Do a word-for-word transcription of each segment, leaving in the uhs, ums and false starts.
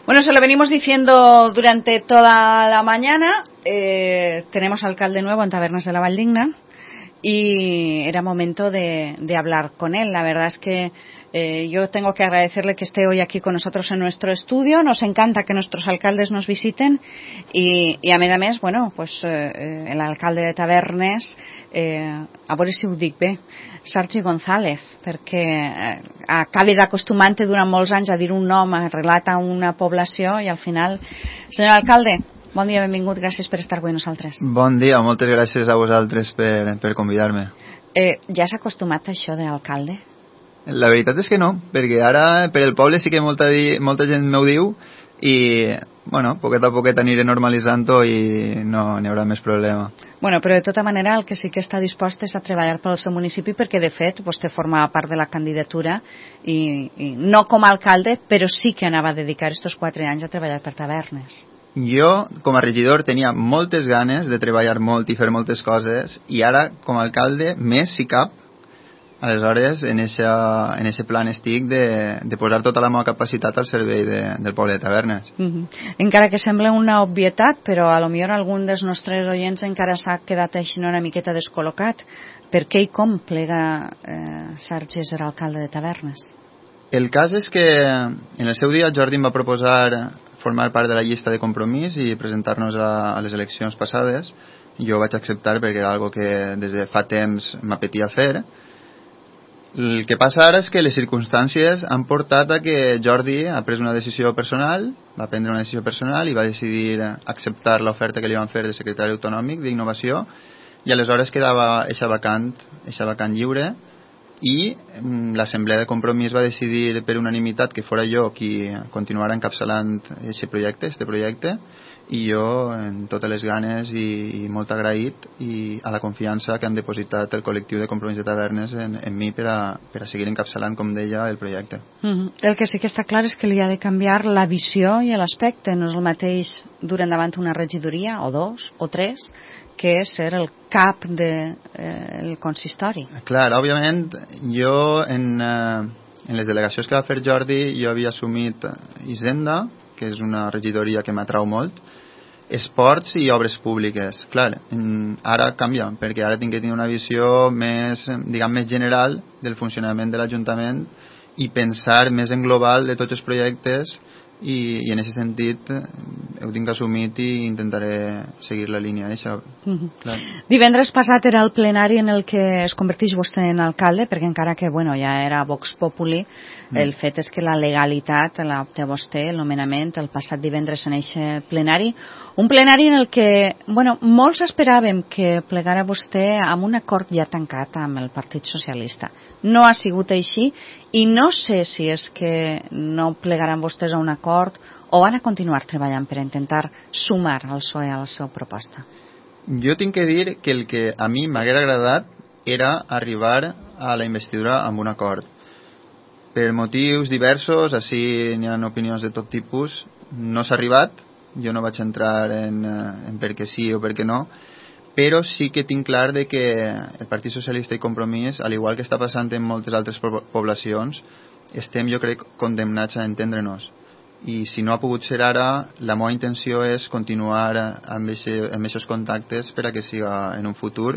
Bueno, se lo venimos diciendo durante toda la mañana. Eh, tenemos alcalde nuevo en Tabernas de la Valldigna y era momento de, de hablar con él. La verdad es que eh, yo tengo que agradecerle que esté hoy aquí con nosotros en nuestro estudio. Nos encanta que nuestros alcaldes nos visiten i, i a més a més, bueno, pues, eh, l'alcalde de Tavernes, eh, a veure si ho dic bé, Sergi González, perquè eh, acabes acostumant-te durant molts anys a dir un nom, a relatar una població i al final... Senyor alcalde, bon dia, benvingut, gràcies per estar avui amb nosaltres. Bon dia, moltes gràcies a vosaltres per, per convidar-me. Eh, ja s'ha acostumat a això d'alcalde? La veritat és que no, perquè ara per el poble sí que molta, di, molta gent m'ho diu i, bueno, poquet a poquet aniré normalitzant-ho i no n'hi haurà més problema. Bueno, però de tota manera el que sí que està dispost és a treballar pel seu municipi perquè de fet vostè formava part de la candidatura i, i no com a alcalde, però sí que anava a dedicar estos quatre anys a treballar per Tavernes. Jo, com a regidor, tenia moltes ganes de treballar molt i fer moltes coses i ara, com a alcalde, més si cap, aleshores en eixa, en eixe plan estic de, de posar tota la meva capacitat al servei de, del poble de Tavernes. Mm-hmm. Encara que sembla una obvietat, però a lo millor algun dels nostres oients encara s'ha quedat així una miqueta descol·locat. Per què i com plega eh, Sergi ser alcalde de Tavernes? El cas és que en el seu dia Jordi em va proposar formar part de la llista de Compromís i presentar-nos a, a les eleccions passades. Jo vaig acceptar perquè era algo que des de fa temps m'apetia fer. El que passa ara és que les circumstàncies han portat a que Jordi ha pres una decisió personal, va prendre una decisió personal i va decidir acceptar l'oferta que li van fer de secretari autonòmic d'innovació i aleshores quedava eixa vacant, eixa vacant lliure i l'Assemblea de Compromís va decidir per unanimitat que fora jo qui continuara encapçalant aquest projecte, este projecte i jo en totes les ganes i, i molt agraït i a la confiança que han depositat el col·lectiu de Compromís de Tavernes en, en mi per a, per a seguir encapçalant, com deia, el projecte. Mm-hmm. El que sí que està clar és que li ha de canviar la visió i l'aspecte. No és el mateix dur endavant una regidoria, o dos, o tres, que ser el cap del de, eh, consistori. Clar, òbviament, jo en, eh, en les delegacions que va fer Jordi jo havia assumit Hisenda, que és una regidoria que m'atrau molt, esports i obres públiques. Clar, ara canvia, perquè ara tinc que tenir una visió més, diguem, més general del funcionament de l'Ajuntament i pensar més en global de tots els projectes i, i en aquest sentit ho tinc assumit i intentaré seguir la línia d'això. Mm-hmm. Divendres passat era el plenari en el que es converteix vostè en alcalde, perquè encara que bueno, ja era Vox Populi, mm. el fet és que la legalitat la obté vostè, el nomenament, el passat divendres en aquest plenari. Un plenari en el que bueno, molts esperàvem que plegara vostè amb un acord ja tancat amb el Partit Socialista. No ha sigut així i no sé si és que no plegaran vostès a un acord o van a continuar treballant per intentar sumar el P S O E a la seva proposta. Jo tinc que dir que el que a mi m'haguera agradat era arribar a la investidura amb un acord. Per motius diversos, així n'hi ha opinions de tot tipus, no s'ha arribat, jo no vaig entrar en, en per què sí o per què no, però sí que tinc clar de que el Partit Socialista i Compromís, al igual que està passant en moltes altres poblacions, estem, jo crec, condemnats a entendre-nos. I si no ha pogut ser ara, la meva intenció és continuar amb aquests contactes per a que siga en un futur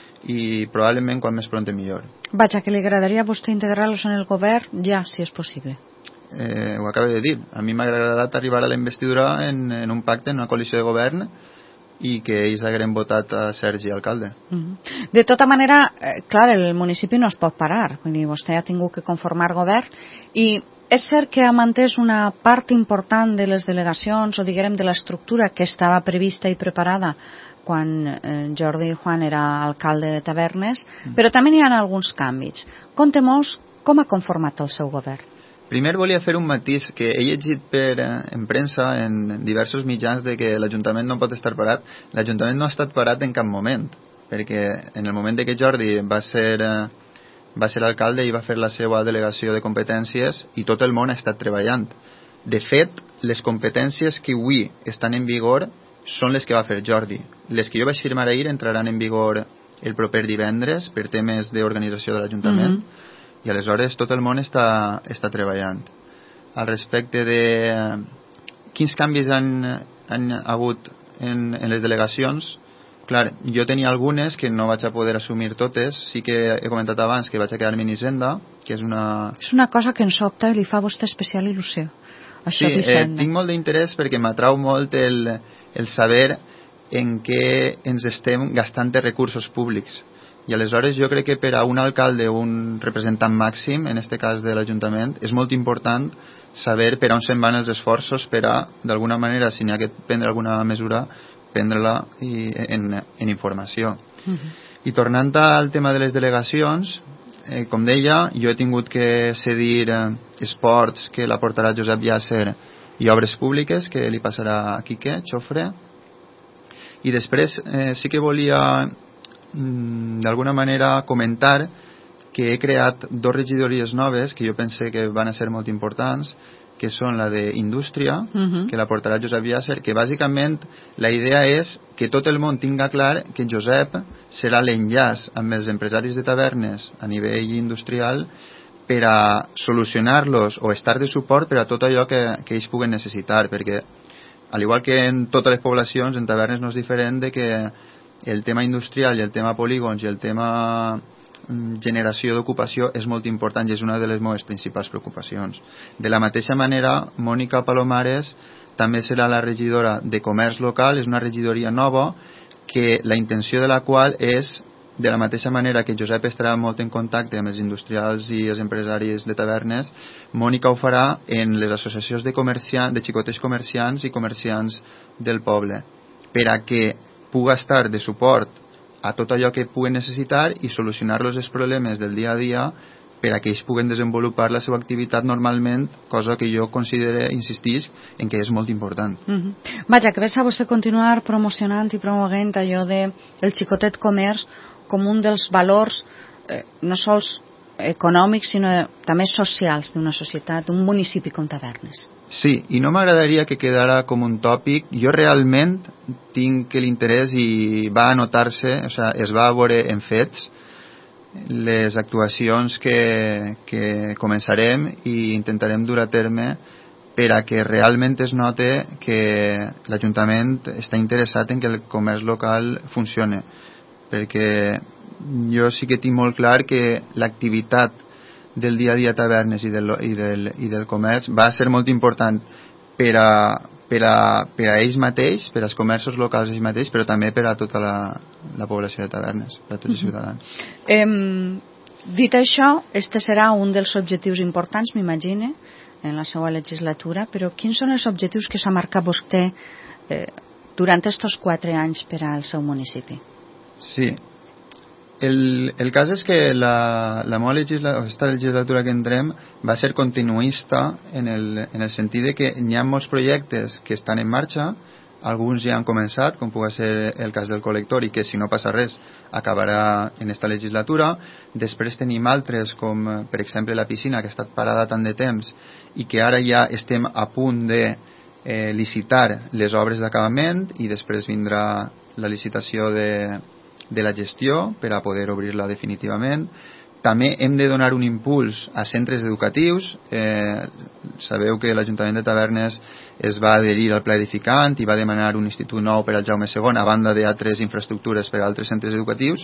i probablement quan més pront millor. Vaja, que li agradaria a vostè integrar-los en el govern ja, si és possible. Eh, ho acabo de dir. A mi m'ha agradat arribar a la investidura en, en un pacte, en una coalició de govern i que ells hagueren votat a Sergi alcalde. Mm-hmm. De tota manera, eh, clar, el municipi no es pot parar. Vull dir, vostè ha tingut que conformar govern i és cert que ha mantès una part important de les delegacions o diguem de l'estructura que estava prevista i preparada quan eh, Jordi Juan era alcalde de Tavernes, mm. però també hi ha alguns canvis. Contem-nos com ha conformat el seu govern. Primer volia fer un matís que he llegit per, en premsa, en diversos mitjans, de que l'Ajuntament no pot estar parat. L'Ajuntament no ha estat parat en cap moment, perquè en el moment de que Jordi va ser, va ser alcalde i va fer la seva delegació de competències i tot el món ha estat treballant. De fet, les competències que avui estan en vigor són les que va fer Jordi. Les que jo vaig firmar ahir entraran en vigor el proper divendres per temes d'organització de l'Ajuntament. Mm-hmm. I aleshores tot el món està, està treballant. Al respecte de quins canvis han, han hagut en, en les delegacions. Clar, jo tenia algunes que no vaig a poder assumir totes. Sí que he comentat abans que vaig a quedar-me en Hisenda, que és una... És una cosa que ens sobta i li fa a vostè especial il·lusió. Això sí, eh, tinc molt d'interès perquè m'atrau molt el, el saber en què ens estem gastant de recursos públics. I aleshores jo crec que per a un alcalde o un representant màxim, en este cas de l'Ajuntament, és molt important saber per on se'n van els esforços per a, d'alguna manera, si n'hi ha que prendre alguna mesura, prendre-la i, en, en informació. Uh-huh. I tornant al tema de les delegacions, eh, com deia, jo he tingut que cedir eh, esports que la portarà Josep Llàcer i obres públiques que li passarà a Quique Xofre. I després eh, sí que volia mm, d'alguna manera comentar que he creat dos regidories noves que jo pense que van a ser molt importants, que són la d'Indústria, uh-huh. que la portarà Josep Llàcer, que bàsicament la idea és que tot el món tinga clar que Josep serà l'enllaç amb els empresaris de tavernes a nivell industrial per a solucionar-los o estar de suport per a tot allò que, que ells puguen necessitar, perquè al igual que en totes les poblacions, en tavernes no és diferent de que el tema industrial i el tema polígons i el tema generació d'ocupació és molt important i és una de les meves principals preocupacions. De la mateixa manera, Mònica Palomares també serà la regidora de comerç local, és una regidoria nova que la intenció de la qual és, de la mateixa manera que Josep estarà molt en contacte amb els industrials i els empresaris de tavernes, Mònica ho farà en les associacions de, comerciants, de xicotets comerciants i comerciants del poble, per a que puga estar de suport a tot allò que puguen necessitar i solucionar-los els problemes del dia a dia per a que ells puguen desenvolupar la seva activitat normalment, cosa que jo considero, insistix, en que és molt important. Uh-huh. Vaja, que ves a vostè continuar promocionant i promovent allò de el xicotet comerç com un dels valors eh, no sols econòmics sinó també socials d'una societat, d'un municipi com Tavernes. Sí, i no m'agradaria que quedara com un tòpic. Jo realment tinc l'interès i va anotar-se, o sigui, es va veure en fets les actuacions que, que començarem i intentarem dur a terme per a que realment es note que l'Ajuntament està interessat en que el comerç local funcione, perquè jo sí que tinc molt clar que l'activitat del dia a dia a tavernes i del, i, del, i del comerç va ser molt important per a, per a, per a ells mateix, per als comerços locals ells mateix, però també per a tota la, la població de tavernes, per a tots els ciutadans. Eh, dit això, este serà un dels objectius importants, m'imagine, en la seva legislatura, però quins són els objectius que s'ha marcat vostè eh, durant aquests quatre anys per al seu municipi? Sí, El, el cas és que la, la meva legislatura, aquesta legislatura que entrem va ser continuista en el, en el sentit de que hi ha molts projectes que estan en marxa, alguns ja han començat, com pugui ser el cas del col·lector i que si no passa res acabarà en esta legislatura. Després tenim altres com per exemple la piscina que ha estat parada tant de temps i que ara ja estem a punt de eh, licitar les obres d'acabament i després vindrà la licitació de de la gestió per a poder obrir-la definitivament. També hem de donar un impuls a centres educatius. Eh, sabeu que l'Ajuntament de Tavernes es va adherir al pla edificant i va demanar un institut nou per al Jaume segon, a banda d'altres infraestructures per a altres centres educatius,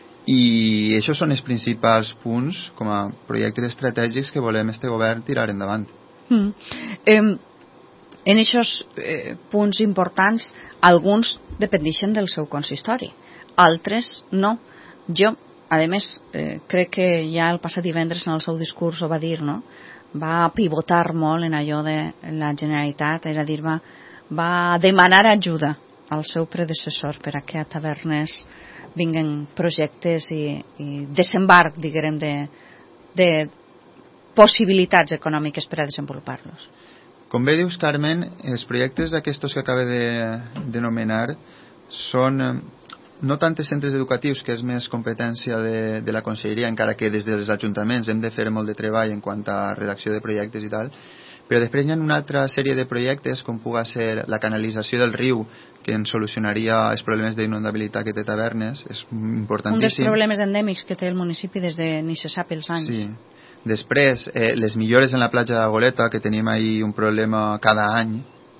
i això són els principals punts com a projectes estratègics que volem este govern tirar endavant. Mm. Eh, en aquests eh, punts importants, alguns dependeixen del seu consistori, altres no. Jo, a més, eh, crec que ja el passat divendres en el seu discurs ho va dir, no? Va pivotar molt en allò de la Generalitat, és a dir, va, va demanar ajuda al seu predecessor per a que a Tavernes vinguen projectes i, i desembarc, diguem, de, de possibilitats econòmiques per a desenvolupar-los. Com bé dius, Carmen, els projectes d'aquestos que acaba de denominar són no tant els centres educatius, que és més competència de, de la conselleria, encara que des dels ajuntaments hem de fer molt de treball en quant a redacció de projectes i tal, però després hi ha una altra sèrie de projectes com pugui ser la canalització del riu, que ens solucionaria els problemes d'inundabilitat que té Tavernes, és importantíssim. Un dels problemes endèmics que té el municipi des de ni se sap els anys. Sí. Després, eh, les millores en la platja de la Goleta, que tenim ahí un problema cada any,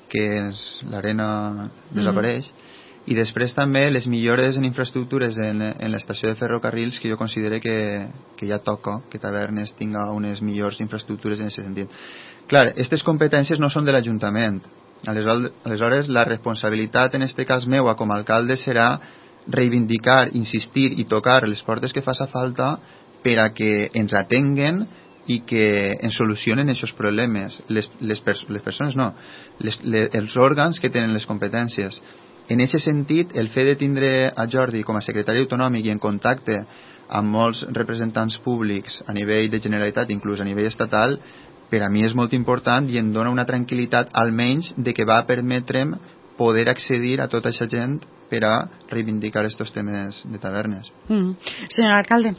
que l'arena desapareix, mm-hmm. i després també les millores en infraestructures en, en l'estació de ferrocarrils, que jo considero que, que ja toca que Tavernes tinga unes millors infraestructures en aquest sentit. Clar, aquestes competències no són de l'Ajuntament. Aleshores, aleshores la responsabilitat en este cas meua com a alcalde serà reivindicar, insistir i tocar les portes que faça falta per a que ens atenguen i que ens solucionen aquests problemes. Les, les, pers les persones no, les, les, els òrgans que tenen les competències. En aquest sentit, el fet de tindre a Jordi com a secretari autonòmic i en contacte amb molts representants públics a nivell de Generalitat, inclús a nivell estatal, per a mi és molt important i em dona una tranquil·litat almenys de que va permetre'm poder accedir a tota aquesta gent per a reivindicar aquests temes de Tavernes. Mm. Senyor alcalde,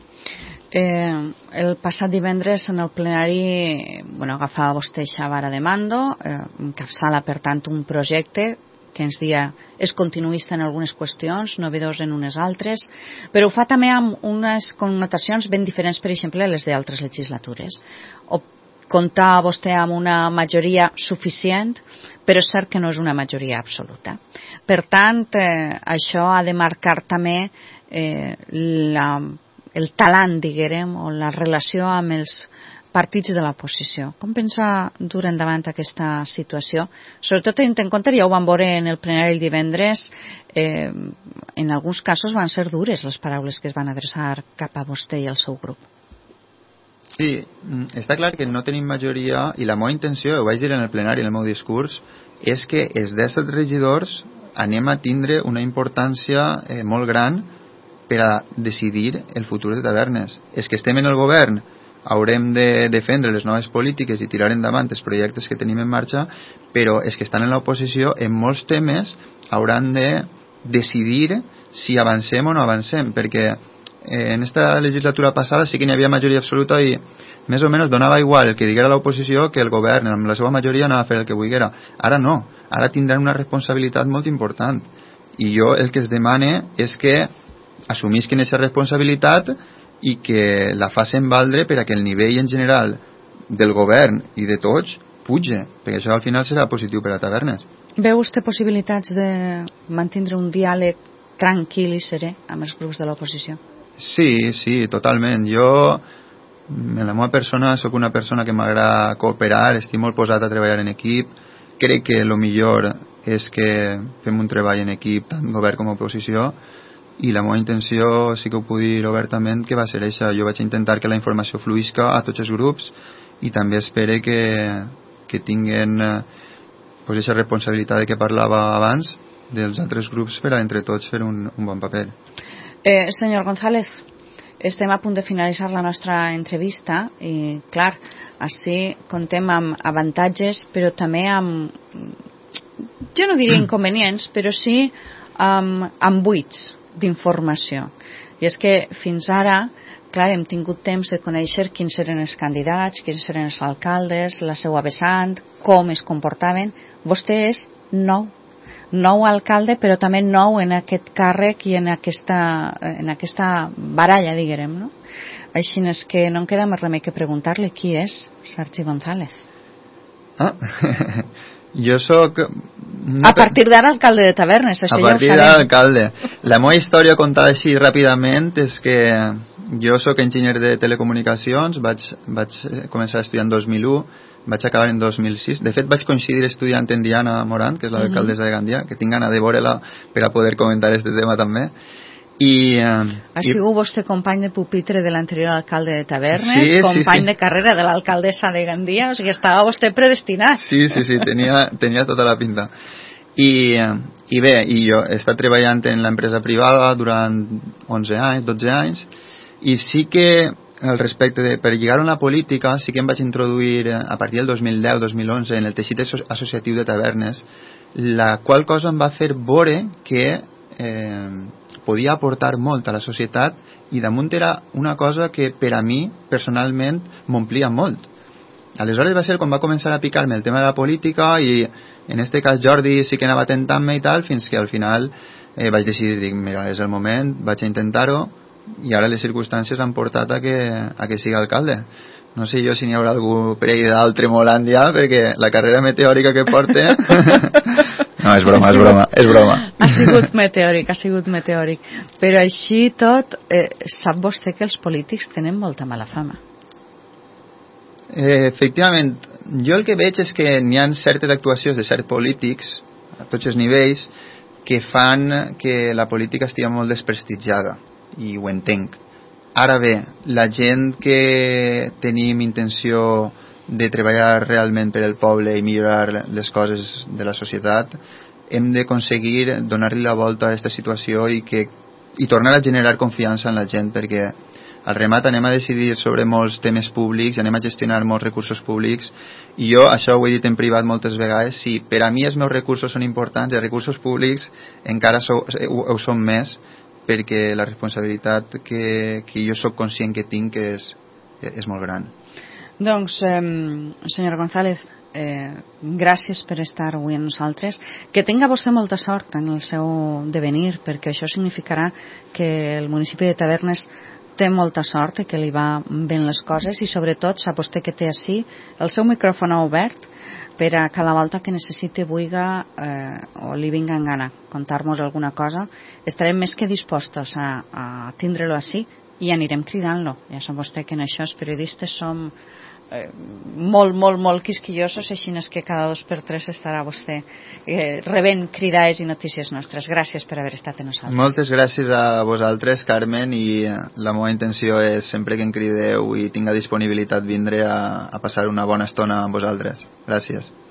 Eh, el passat divendres en el plenari bueno, agafava vostè aquesta vara de mando, eh, encapçala per tant un projecte que ens dia és continuista en algunes qüestions, novedós en unes altres, però ho fa també amb unes connotacions ben diferents, per exemple, les d'altres legislatures. O comptar vostè amb una majoria suficient, però és cert que no és una majoria absoluta. Per tant, eh, això ha de marcar també eh, la el talant, diguem, o la relació amb els partits de l'oposició. Com pensa dur endavant aquesta situació? Sobretot tenint en compte, ja ho vam veure en el plenari el divendres, eh, en alguns casos van ser dures les paraules que es van adreçar cap a vostè i al seu grup. Sí, està clar que no tenim majoria i la meva intenció, ho vaig dir en el plenari, en el meu discurs, és que els disset regidors anem a tindre una importància eh, molt gran per a decidir el futur de Tavernes. És que estem en el govern, haurem de defendre les noves polítiques i tirar endavant els projectes que tenim en marxa, però és que estan en l'oposició, en molts temes hauran de decidir si avancem o no avancem, perquè en esta legislatura passada sí que n'hi havia majoria absoluta i més o menys donava igual el que diguera l'oposició que el govern, amb la seva majoria anava a fer el que volguera. Ara no, ara tindran una responsabilitat molt important i jo el que es demane és que assumisquen aquesta responsabilitat i que la facin valdre per a que el nivell en general del govern i de tots puja, perquè això al final serà positiu per a Tavernes. Veu vostè possibilitats de mantenir un diàleg tranquil i serè amb els grups de l'oposició? Sí, sí, totalment. Jo, en la meva persona, sóc una persona que m'agrada cooperar, estic molt posat a treballar en equip, crec que el millor és que fem un treball en equip, tant govern com oposició, i la meva intenció, sí que ho puc dir obertament, que va ser això. Jo vaig intentar que la informació fluïsca a tots els grups i també espero que, que tinguen pues, aquesta responsabilitat de que parlava abans dels altres grups per a entre tots fer un, un bon paper. Eh, senyor González, estem a punt de finalitzar la nostra entrevista i, clar, així contem amb avantatges, però també amb, jo no diria inconvenients, però sí amb, amb buits d'informació. I és que fins ara, clar, hem tingut temps de conèixer quins eren els candidats, quins eren els alcaldes, la seva vessant, com es comportaven. Vostè és nou, nou alcalde, però també nou en aquest càrrec i en aquesta, en aquesta baralla, diguem, no? Així és que no em queda més remei que preguntar-li qui és Sergi González. Ah, jo sóc... A partir d'ara alcalde de Tavernes, això ja ho sabem. A partir d'ara alcalde. La meva història contada així ràpidament és que jo sóc enginyer de telecomunicacions, vaig, vaig començar a estudiar en dos mil u, vaig acabar en dos mil sis. De fet, vaig coincidir estudiant en Diana Morant, que és l'alcaldessa de Gandia, que tinc ganes de veure-la per a poder comentar aquest tema també. I, uh, ha sigut i... vostè company de pupitre de l'anterior alcalde de Tavernes, sí, company sí, sí. de carrera de l'alcaldessa de Gandia, o sigui, estava vostè predestinat. Sí, sí, sí, tenia, tenia tota la pinta. I, i bé, i jo he estat treballant en l'empresa privada durant onze anys, dotze anys, i sí que al respecte de, per lligar-ho en la política, sí que em vaig introduir a partir del dos mil deu dos mil onze en el teixit associatiu de Tavernes, la qual cosa em va fer veure que eh, podia aportar molt a la societat i damunt era una cosa que per a mi personalment m'omplia molt. Aleshores va ser quan va començar a picar-me el tema de la política i en este cas Jordi sí que anava tentant-me i tal, fins que al final eh, vaig decidir, dic, mira, és el moment, vaig a intentar-ho i ara les circumstàncies han portat a que, a que sigui alcalde. No sé jo si n'hi haurà algú per ahí dalt tremolant ja, perquè la carrera meteòrica que porta... No, és broma, és broma, és broma. Ha sigut meteòric, ha sigut meteòric. Però així tot, eh, sap vostè que els polítics tenen molta mala fama. Eh, efectivament, jo el que veig és que n'hi ha certes actuacions de certs polítics, a tots els nivells, que fan que la política estigui molt desprestigiada, i ho entenc. Ara bé, la gent que tenim intenció de treballar realment per el poble i millorar les coses de la societat, hem d'aconseguir donar-li la volta a aquesta situació i, que, i tornar a generar confiança en la gent, perquè al remat anem a decidir sobre molts temes públics i anem a gestionar molts recursos públics, i jo això ho he dit en privat moltes vegades, sí, per a mi els meus recursos són importants, els recursos públics encara so, ho, ho són més, perquè la responsabilitat que, que jo sóc conscient que tinc és, és molt gran. Doncs, eh, senyora González, eh, gràcies per estar avui amb nosaltres. Que tenga vostè molta sort en el seu devenir, perquè això significarà que el municipi de Tavernes té molta sort i que li va ben les coses, i sobretot sap vostè que té així el seu micròfon obert per a cada volta que necessiti, vulga eh, o li vinga en gana contar-nos alguna cosa. Estarem més que dispostos a, a tindre-lo així i anirem cridant-lo. Ja sap vostè que en això els periodistes som eh, molt, molt, molt quisquillosos, així és que cada dos per tres estarà vostè eh, rebent cridades i notícies nostres. Gràcies per haver estat amb nosaltres. Moltes gràcies a vosaltres, Carmen, i la meva intenció és sempre que em crideu i tinga disponibilitat vindré a, a passar una bona estona amb vosaltres. Gràcies.